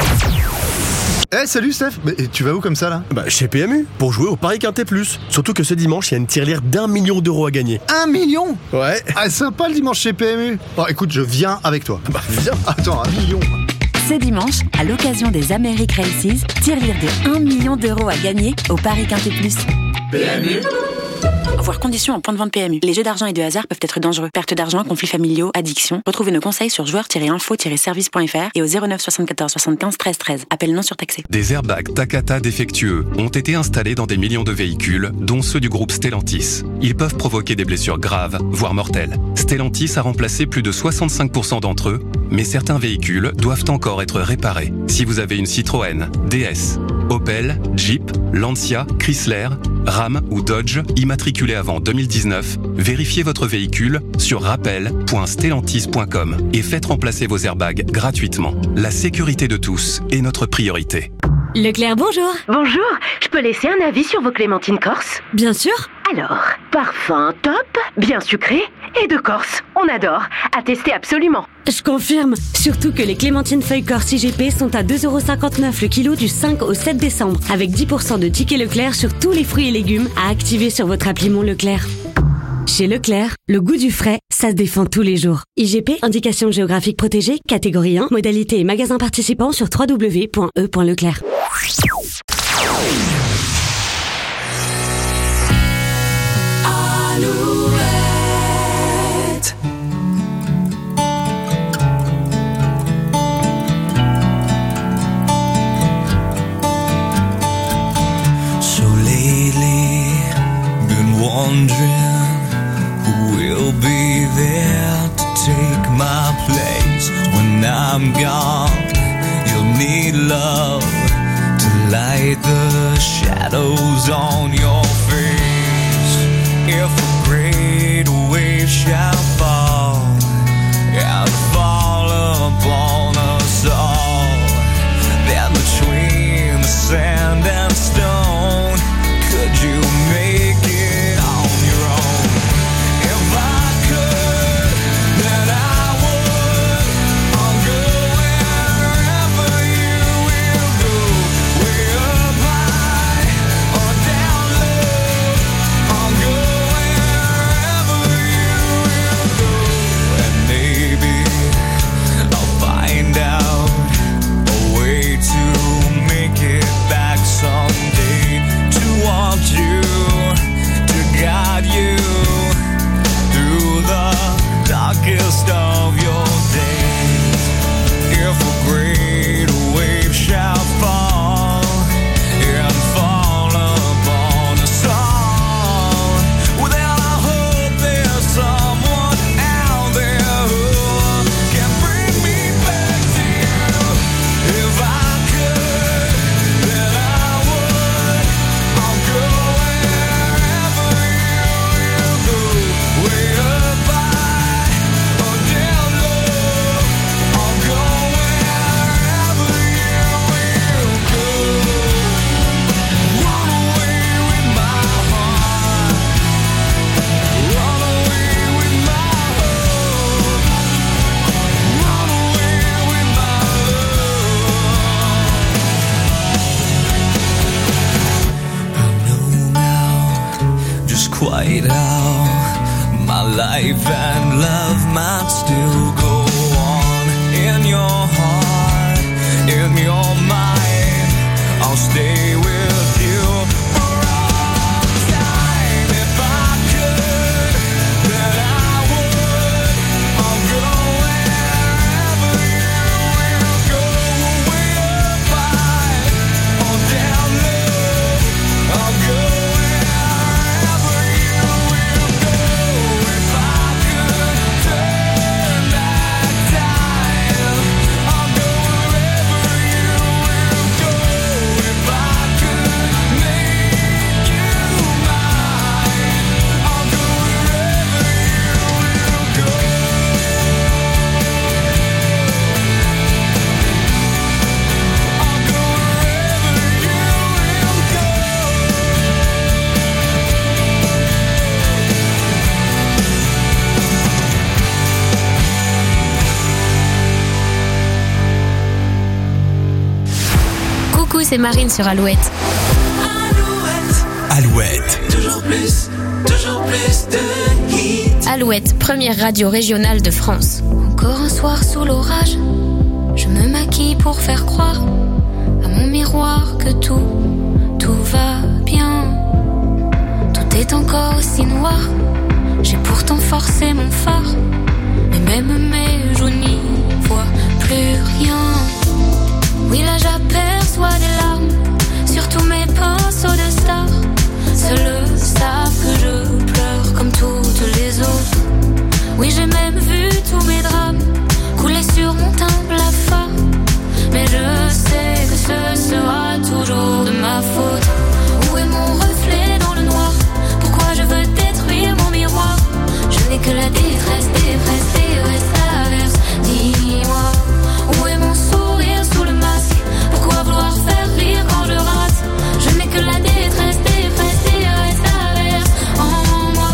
Hey, salut Steph. Mais tu vas où comme ça là? Chez PMU, pour jouer au Paris Quintet Plus. Surtout que ce dimanche, il y a une tirelire d'1 million d'euros à gagner. 1 million? Ouais. Ah, sympa le dimanche chez PMU. Bon, écoute, je viens avec toi. Viens. Attends, 1 million. Ce dimanche, à l'occasion des Americ Races, tirelire de 1 million d'euros à gagner au Paris Quintet Plus. PMU. Voir conditions en point de vente PMU. Les jeux d'argent et de hasard peuvent être dangereux. Perte d'argent, conflits familiaux, addiction. Retrouvez nos conseils sur joueurs-info-service.fr et au 09 74 75 13 13. Appel non surtaxé. Des airbags Takata défectueux ont été installés dans des millions de véhicules, dont ceux du groupe Stellantis. Ils peuvent provoquer des blessures graves, voire mortelles. Stellantis a remplacé plus de 65% d'entre eux, mais certains véhicules doivent encore être réparés. Si vous avez une Citroën, DS, Opel, Jeep, Lancia, Chrysler, Ram ou Dodge immatriculés avant 2019, vérifiez votre véhicule sur rappel.stellantis.com et faites remplacer vos airbags gratuitement. La sécurité de tous est notre priorité. Leclerc, bonjour. Bonjour, je peux laisser un avis sur vos clémentines corse? Bien sûr. Alors, parfum top, bien sucré et de Corse. On adore. À tester absolument. Je confirme. Surtout que les clémentines feuilles corse IGP sont à 2,59€ le kilo du 5 au 7 décembre. Avec 10% de tickets Leclerc sur tous les fruits et légumes à activer sur votre appli Mon Leclerc. Chez Leclerc, le goût du frais, ça se défend tous les jours. IGP, indication géographique protégée, catégorie 1, modalité et magasin participant sur www.e.leclerc. Alouette. So lately, been wondering who will be there to take my place when I'm gone. You'll need love to light the shadows on your face. If a great wave shall fall and fall upon us all, then between the sand and stone, could you make it on your own? If I could, then I would. I'll go wherever you will go, way up high or down low. I'll go wherever you will go, and maybe I'll find out a way to make it back someday, to want you, to guide you through the darkest of your days. If a great wave shall fall and fall upon us all, well then I hope there's someone out there who can bring me back to you. If I could, then I would. I'll go wherever you will go, way up high or down low. I'll go wherever you will go. Run away with my heart, run away with my hope, run away with my love. I know now just quite how my life and love might still go on. In your heart, in your mind, I'll stay with you for all time. If I could, then I would. I'll go c'est Marine sur Alouette. Alouette. Toujours plus de hits. Alouette, première radio régionale de France. Encore un soir sous l'orage, je me maquille pour faire croire à mon miroir que tout va bien. Tout est encore aussi noir, j'ai pourtant forcé mon phare, mais même mes joues n'y voient plus rien. Oui, là j'aperçois des larmes sur tous mes pinceaux de stars. Seuls savent que je pleure comme toutes les autres. Oui, j'ai même vu tous mes drames couler sur mon teint blafard. Mais je sais que ce sera toujours de ma faute. Où est mon reflet dans le noir? Pourquoi je veux détruire mon miroir? Je n'ai que la détresse, traverse. Dis-moi, où est mon sourire sous le masque? Pourquoi vouloir faire rire quand je rate? Je n'ai que la détresse, traverse en moi.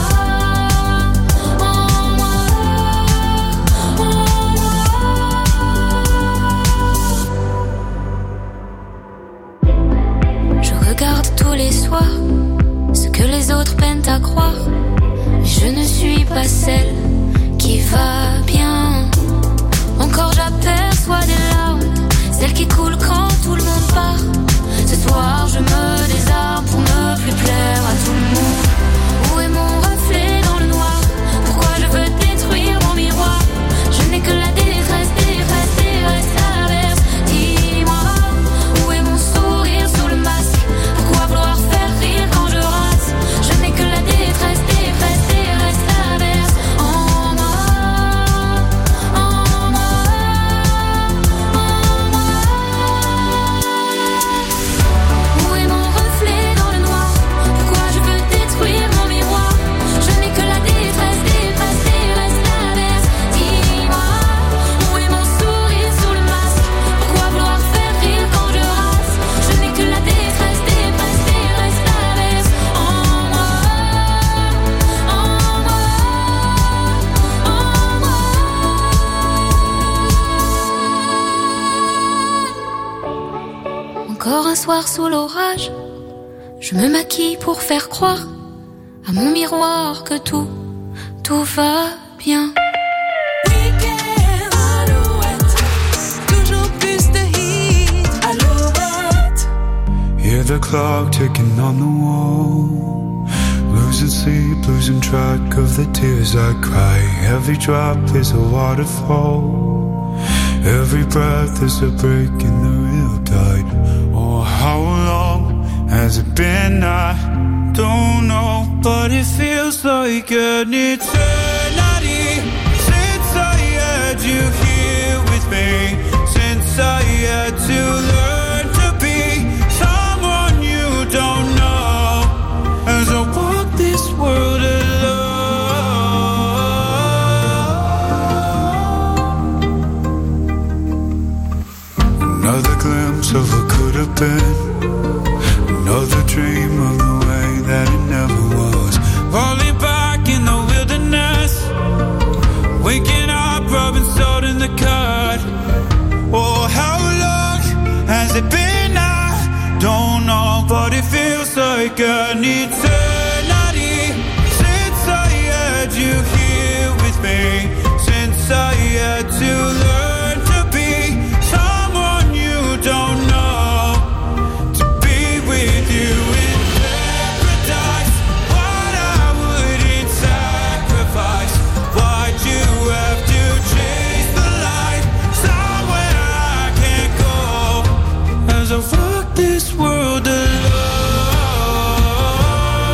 Je regarde tous les soirs ce que les autres peinent à croire, mais je ne suis pas celle qui va bien. Encore j'aperçois des larmes, celles qui coulent quand tout le monde part. Ce soir je me désarme pour ne plus plaire à tout le monde. Où est mon reflet dans le noir? Pourquoi je veux détruire mon miroir? Je n'ai que la détresse, traverse. Dis-moi, où est mon sourire sous le masque? Pourquoi vouloir faire rire quand je rate? Je n'ai que la détresse, traverse en moi. Où est mon reflet dans le noir? Pourquoi je veux détruire mon miroir? Je n'ai que la détresse, traverse. Dis-moi, où est mon sourire sous le masque? Pourquoi vouloir faire rire quand je rate? Je n'ai que la détresse, traverse en moi. Encore un soir sous l'orage, je me maquille pour faire croire à mon miroir que tout va bien. Toujours plus de hits. Alouette. Hear the clock ticking on the wall. Losing sleep, losing track of the tears I cry. Every drop is a waterfall. Every breath is a break in the real tide. Oh, how long has it been? I don't know, but it feels like an eternity since I had you here with me. Since I had to learn to be someone you don't know. As I walk this world alone. Another glimpse of what could have been. Another dream of the way that it never was. Falling back in the wilderness. Waking up, rubbing salt in the cut. Oh, how long has it been? I don't know, but it feels like an eternity since I had you here with me. Since I had to learn to be someone you don't know. To be with you in paradise, what I wouldn't sacrifice. Why'd you have to chase the light somewhere I can't go? As I walk this world alone.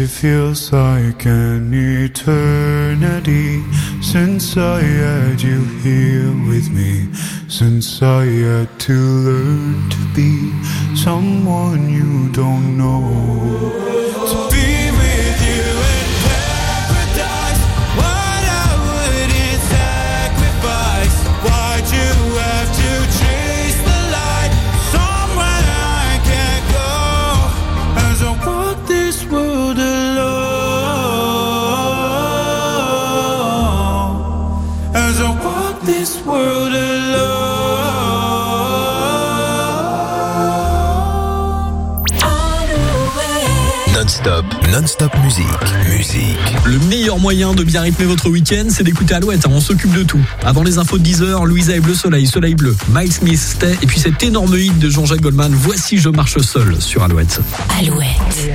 It feels like an eternity since I had you here with me, since I had to learn to be someone you don't know. To be with you in paradise, what I wouldn't sacrifice. Why'd you have to chase the light somewhere I can't go? As I walk this world alone, as I walk this world alone. Non-stop musique. Le meilleur moyen de bien rythmer votre week-end, c'est d'écouter Alouette, on s'occupe de tout. Avant les infos de 10h, Louisa et Bleu Soleil Bleu, Miles Smith, Stay, et puis cet énorme hit de Jean-Jacques Goldman, Voici Je marche seul sur Alouette. Alouette.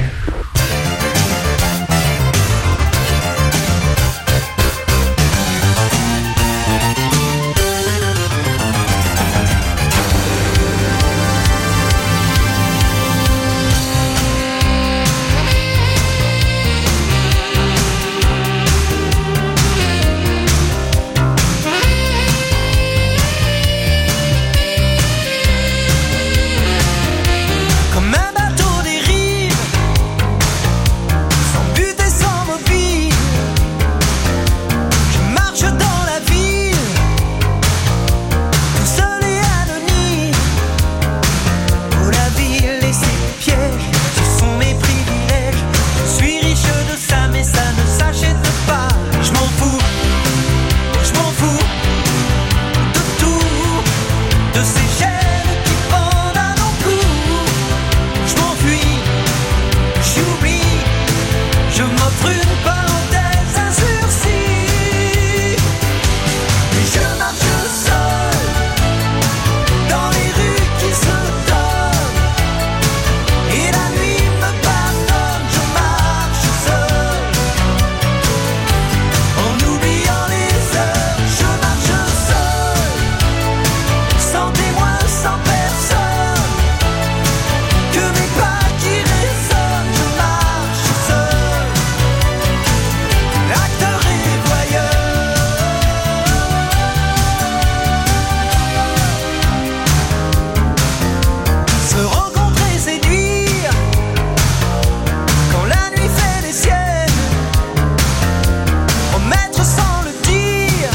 Comme un bateau dérive, sans but et sans mobile. Je marche dans la ville, tout seul et anonyme. Oh, la ville et ses pièges, ce sont mes privilèges. Je suis riche de ça, mais ça ne s'achète pas. Je m'en fous de tout, de ces chaînes qui pendent à nos cous. Je m'enfuis, j'oublie, je m'offre une parenthèse, un sursis. Et je marche seul, dans les rues qui se donnent. Et la nuit me pardonne, je marche seul. En oubliant les heures, je marche seul. Sans témoin, sans personne. Que mes pas qui résonnent, je marche seul. Acteur et voyeur. Se rencontrer, séduire. Quand la nuit fait les siennes. Promettre sans le dire.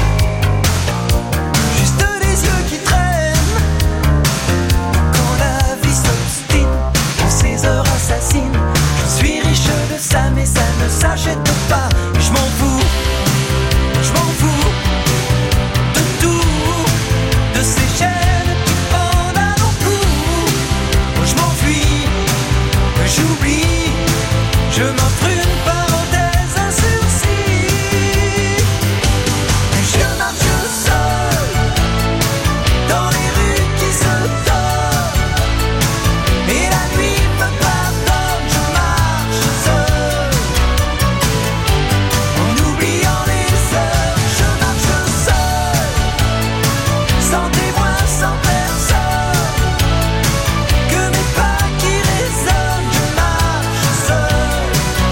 Juste les yeux qui traînent. Quand la vie s'obstine en ces heures assassines. Je suis riche de ça, mais ça ne s'achète pas. Je m'en fous de tout, de ces chaînes qui pendent à nos cous. Je m'enfuis, j'oublie, je m'offre une parenthèse, un sursis. Et je marche seul, dans les rues qui se donnent. Et la nuit me pardonne, je marche seul. En oubliant les heures, je marche seul. Sans témoin, sans personne. Que mes pas qui résonnent, je marche seul.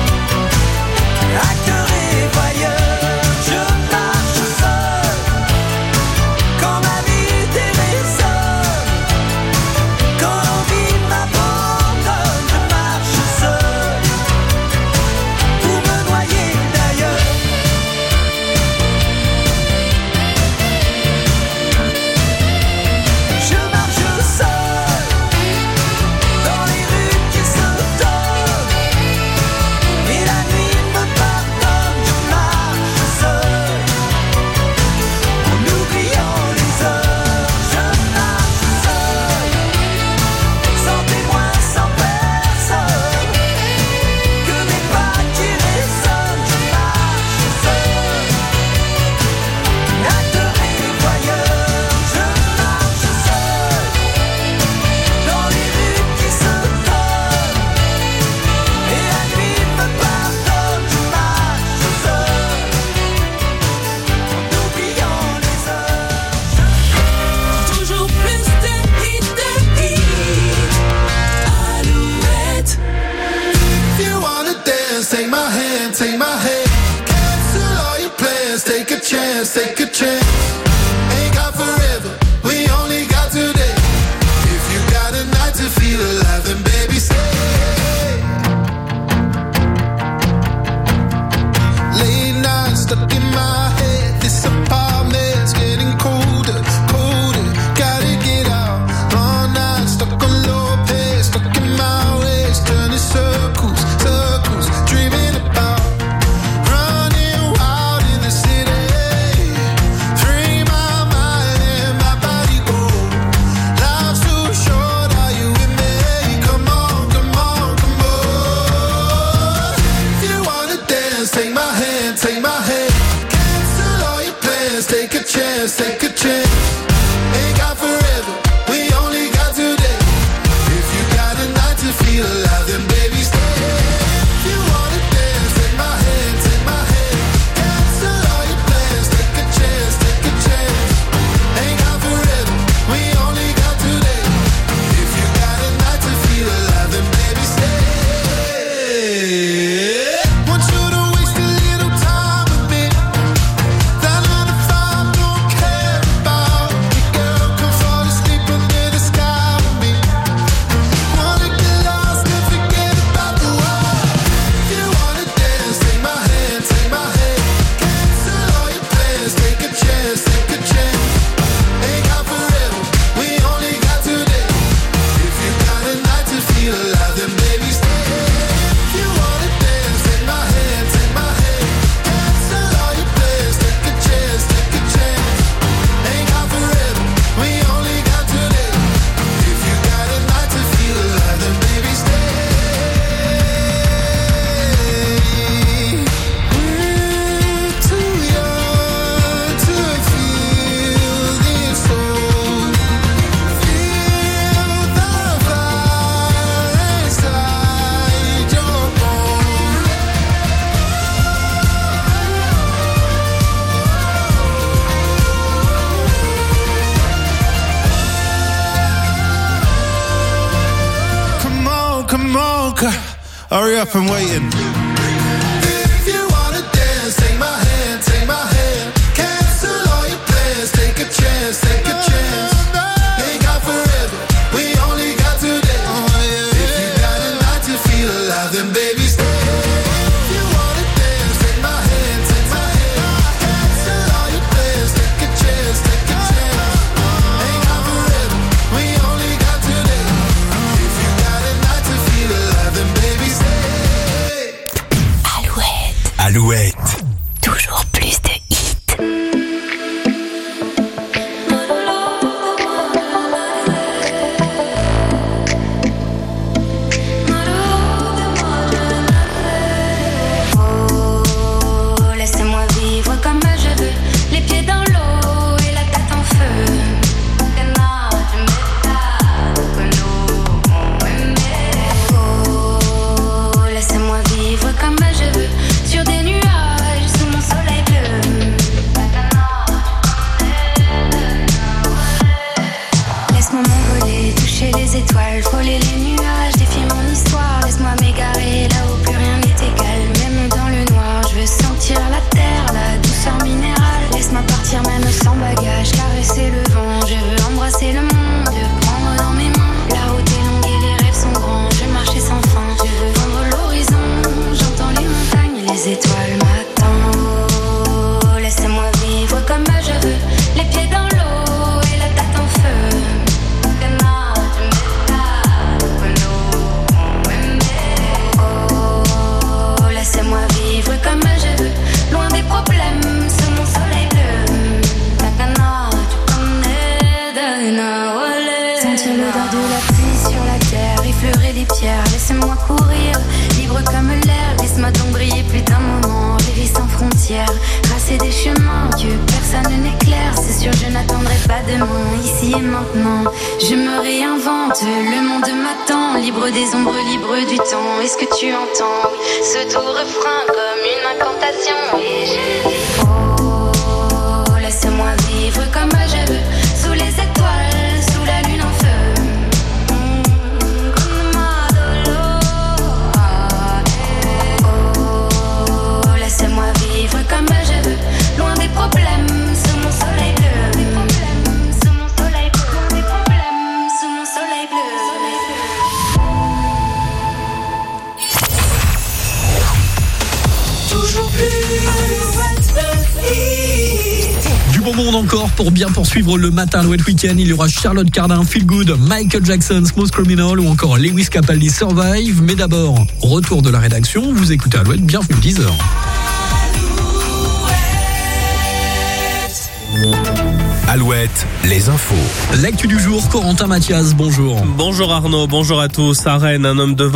chance, take a chance. Ain't got forever, we only got today. If you got a night to feel alive, then baby stay. Late nights stuck in my head, this apartment's getting colder, colder. Gotta get out, all night stuck on low pace, stuck in my ways, turning circles, circles, dreaming about running wild in the city. Free my mind and my body go. Life's too short, are you with me? Come on, come on, come on. If you wanna dance, take my hand, take my hand. Cancel all your plans, take a chance, take a chance. Ain't got forever, we only got today. If you got a night to feel alive, then baby stay. If you wanna dance, take my hand, take my hand. Cancel all your plans, take a chance, take a chance. Ain't got forever, we only got today. If you got a night to feel alive, then baby stay. Want you to waste a little time with me. That 9 to 5 don't care about me. Girl, come fall asleep under the sky with me. Wanna get lost and forget about the world. If you wanna dance, take my hand, take my hand. Cancel all your plans, take a chance, take a chance. Ain't got forever, we only got today. If you got a night to feel alive, then baby stay. If you wanna dance, take my hand, take my hand. Cancel all your plans, take a chance, take a chance. Ain't got forever, we only got today. If you got a night to feel alive, then baby stay. We're too young to feel this old. Feel the fire inside your bones. Come on, hurry up, I'm waiting. If you wanna dance, take my hand, take my hand. Cancel all your plans, take a chance, take a chance. Ain't got forever, we only got today. If you got a night to feel alive, then baby stay. If you wanna dance, take my hand, take my hand. Cancel all your plans, take a chance, take a chance. Ain't got forever, we only got today. If you got a night to feel alive, then baby stay. Alouette. Toujours plus de hits. Oh, laissez-moi vivre comme je veux, les pieds dans l'eau et la tête en feu. Oh, laissez-moi vivre comme je veux, sur des nuages sous mon soleil bleu. Laisse-moi m'envoler, toucher les étoiles, frôler les nuages, défier mon histoire. Laisse-moi m'égarer là où plus rien n'est égal. Même dans le noir, je veux sentir la terre, la douceur minérale. Laisse-moi partir même sans bagage, caresser le vent. Je veux embrasser le monde, prendre dans mes mains. La route est longue et les rêves sont grands. Je veux marcher sans fin, je veux vendre l'horizon. J'entends les montagnes et les étoiles m'attendent. Oh, laissez-moi vivre comme je veux, les pieds dans l'eau et la tête en feu. Oh, laissez-moi vivre comme je veux, loin des problèmes, sous mon soleil bleu. Sentir l'odeur de la pluie sur la terre, effleurer les pierres, laissez-moi courir, libre comme l'air. Laisse-moi donc briller plus d'un moment, rêver sans frontières, tracer des chemins que personne n'éclaire. C'est sûr, je n'attendrai pas demain, ici et maintenant. Je me réinvente, le monde m'attend, libre des ombres, libre du temps. Est-ce que tu entends ce doux refrain comme une incantation? Et je dis oh, laissez-moi vivre comme je veux, sous les étoiles, sous la lune en feu. Oh, laissez-moi vivre comme je veux, loin des problèmes. beau monde encore pour bien poursuivre le matin Alouette Week-end. Il y aura Charlotte Cardin, Feel Good, Michael Jackson, Smooth Criminal ou encore Lewis Capaldi, Survive. Mais d'abord, retour de la rédaction. Vous écoutez Alouette, bienvenue 10h. Alouette, les infos. L'actu du jour, Corentin Mathias, bonjour. Bonjour Arnaud, bonjour à tous. À Rennes, un homme de